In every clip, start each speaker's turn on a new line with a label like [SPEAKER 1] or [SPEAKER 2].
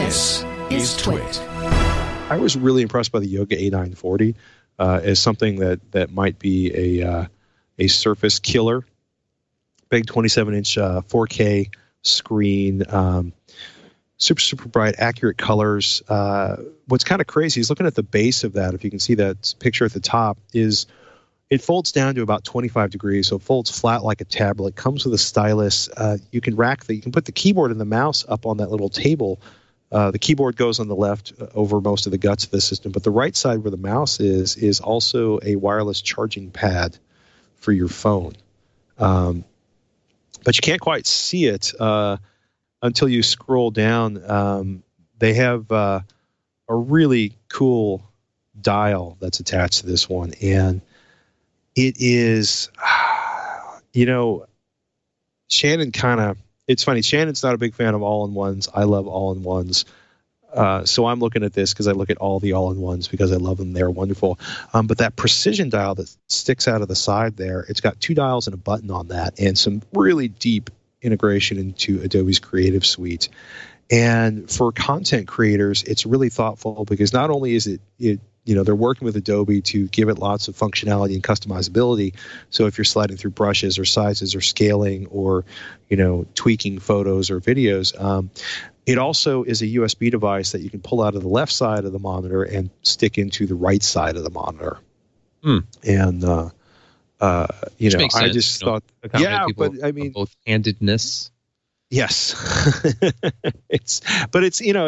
[SPEAKER 1] This is Twit.
[SPEAKER 2] I was really impressed by the Yoga A940 as something that might be a Surface killer. Big 27-inch 4K screen, super bright, accurate colors. What's kind of crazy is looking at the base of that, if you can see that picture at the top, is it folds down to about 25 degrees, so it folds flat like a tablet. Comes with a stylus. You can put the keyboard and the mouse up on that little table. The keyboard goes on the left over most of the guts of the system, but the right side where the mouse is also a wireless charging pad for your phone. But you can't quite see it until you scroll down. They have a really cool dial that's attached to this one, and it is, Shannon it's funny, Shannon's not a big fan of all-in-ones. I love all-in-ones. So I'm looking at this because I look at all the all-in-ones because I love them. They're wonderful. But that precision dial that sticks out of the side there, it's got 2 dials and a button on that and some really deep integration into Adobe's Creative Suite. And for content creators, it's really thoughtful because not only is it they're working with Adobe to give it lots of functionality and customizability. So if you're sliding through brushes or sizes or scaling or, tweaking photos or videos, it also is a USB device that you can pull out of the left side of the monitor and stick into the right side of the monitor. And, I just thought, but I mean,
[SPEAKER 3] both-handedness.
[SPEAKER 2] Yes, I thought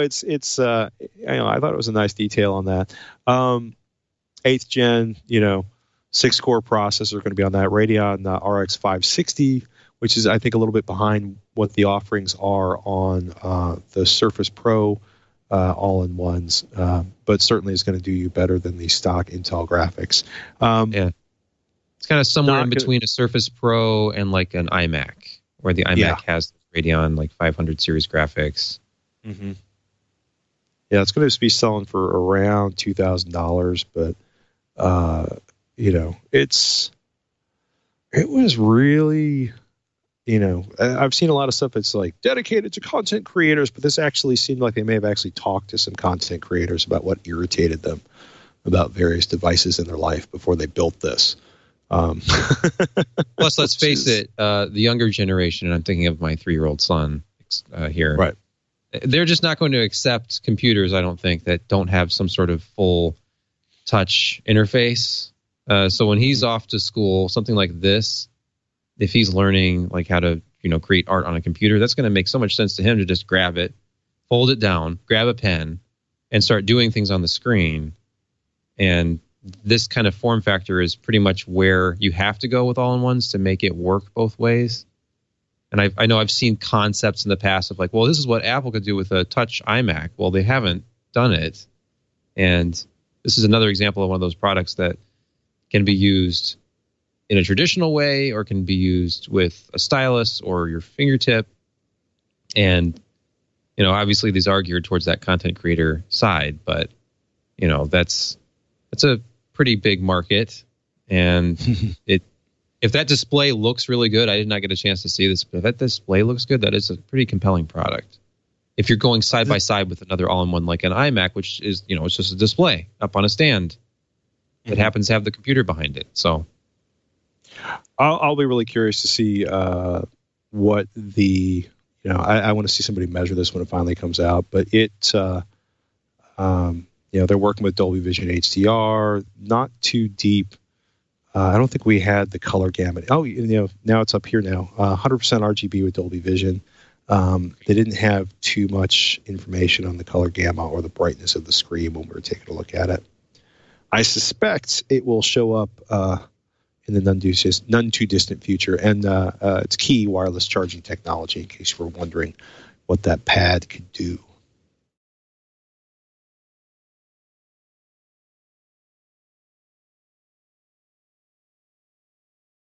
[SPEAKER 2] it was a nice detail on that. 8th gen, 6-core processor going to be on that Radeon RX 560, which is I think a little bit behind what the offerings are on the Surface Pro all-in-ones, but certainly is going to do you better than the stock Intel graphics.
[SPEAKER 3] It's kind of somewhere in between a Surface Pro and like an iMac, where the iMac has Radeon like 500 series graphics.
[SPEAKER 2] Mm-hmm. Yeah, it's going to be selling for around $2,000, but it was really, I've seen a lot of stuff that's like dedicated to content creators, but this actually seemed like they may have actually talked to some content creators about what irritated them about various devices in their life before they built this.
[SPEAKER 3] Plus, let's face it, the younger generation, and I'm thinking of my 3-year-old son here,
[SPEAKER 2] right?
[SPEAKER 3] They're just not going to accept computers, I don't think, that don't have some sort of full touch interface. So when he's off to school, something like this, if he's learning like how to, create art on a computer, that's going to make so much sense to him to just grab it, fold it down, grab a pen, and start doing things on the screen. And this kind of form factor is pretty much where you have to go with all-in-ones to make it work both ways. And I know I've seen concepts in the past of like, well, this is what Apple could do with a touch iMac. Well, they haven't done it. And this is another example of one of those products that can be used in a traditional way or can be used with a stylus or your fingertip. And, obviously these are geared towards that content creator side, but, that's a pretty big market. And if that display looks really good, I did not get a chance to see this, but if that display looks good, that is a pretty compelling product. If you're going side by side with another all-in-one like an iMac, which is, it's just a display up on a stand that happens to have the computer behind it. So
[SPEAKER 2] I'll be really curious to see what the, I want to see somebody measure this when it finally comes out, but they're working with Dolby Vision HDR, not too deep. I don't think we had the color gamut. Oh, now it's up here now. 100% RGB with Dolby Vision. They didn't have too much information on the color gamut or the brightness of the screen when we were taking a look at it. I suspect it will show up in the none too distant future, and it's key wireless charging technology. In case you were wondering what that pad could do.